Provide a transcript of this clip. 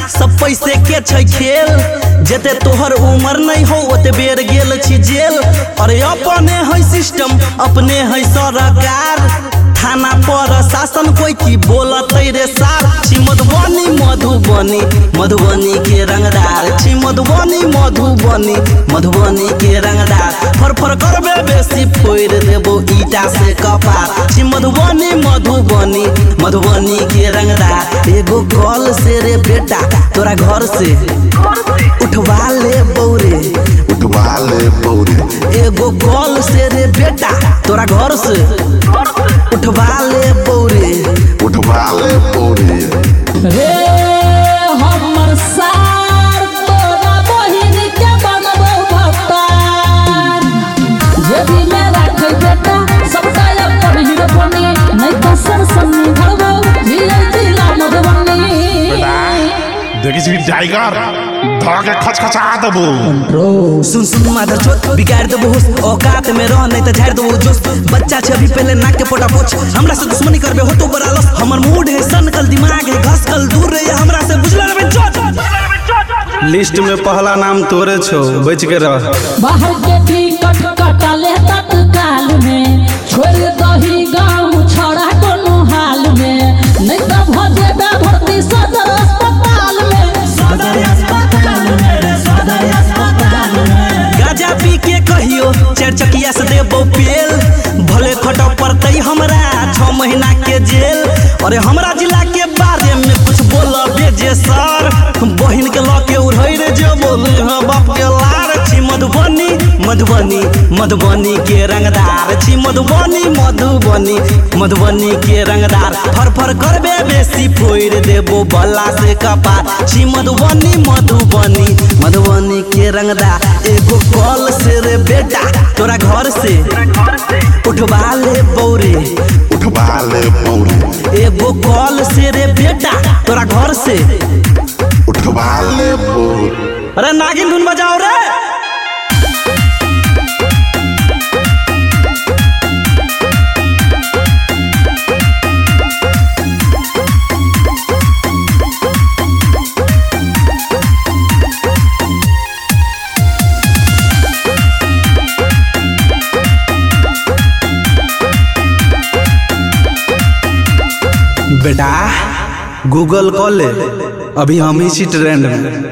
सब पैसे के छै खेल। जते तोहर उम्र नहीं हो ओते बेर गेल छी जेल। अरे अपने है सिस्टम अपने है सरकार, थाना पर शासन कोई की बोलत रे सार। छी मधुबनी मधुबनी मधुबनी के रंगदार, छी मधुबनी मधुबनी मधुबनी के रंगदार। फर फर करबे बेसी फोड़ देबो ईटा से कपार। छी मधुबनी मधुबनी मधुबनी के रंगदार। एगो कॉल से रे बेटा तोरा घर से उठवा ले बौरे, उठवा ले बौरे। एगो कॉल से रे बेटा तोरा घर से उठवा ले बौरे, उठवा ले बौरे। रे हमर सार तोरा बहिन के बनबो भक्तार। जे भी में राखे बेटा सबका अपन हीरो बनी, नहीं तो सरसनी भरबो जिला मधुबनी। देखी छी टाइगर धर के खचखचा देबो। सुन सुन माधर चोट बिगाड़ देबो होश, औकात में रह नहीं तो झाड़ देबो जोश। बच्चा छे अभी पहले नाक के पोटा पोछ, हमरा से दुश्मनी करबे हो तो बड़ा लस। हमर मूड है सनकल दिमाग है घसकल, दूर रहे हमरा से बुझला रे चोट। लिस्ट में पहला नाम तोरे छो, बच के रह। बाहर के टिकट कटा ले तत्काल में, छोड़ दही गाँव छोड़ा कोनो हाल में। नहीं तो भजे भर्ती सदर अस्पताल में, सदर अस्पताल में, सदर अस्पताल में। गाजा पी के कहियो चार चकिया से देबो पेल, भले खट पड़तै हमरा 6 महीना के जेल। अरे हमरा जिला के बारे में कुछ बोलबे जे सर, बहिन के लके उड़ै रे जे बोले हां बाप के लार। छी मधुबनी मधुबनी मधुबनी के रंगदार, छी मधुबनी मधुबनी मधुबनी के रंगदार। फर फर करबे बेसी फोड़ देबो बल्ला से कपार। छी मधुबनी मधुबनी मधुबनी के रंगदार। एगो कॉल से रे बेटा तोरा घर से उठवा ले बौरे, उठवा ले बौरे। एगो कॉल से रे बेटा तोरा घर से उठवा ले बौरे। अरे नागिन धुन बजाओ रे। बेटा गूगल कॉल ले, अभी हम ही छी ट्रेंड में।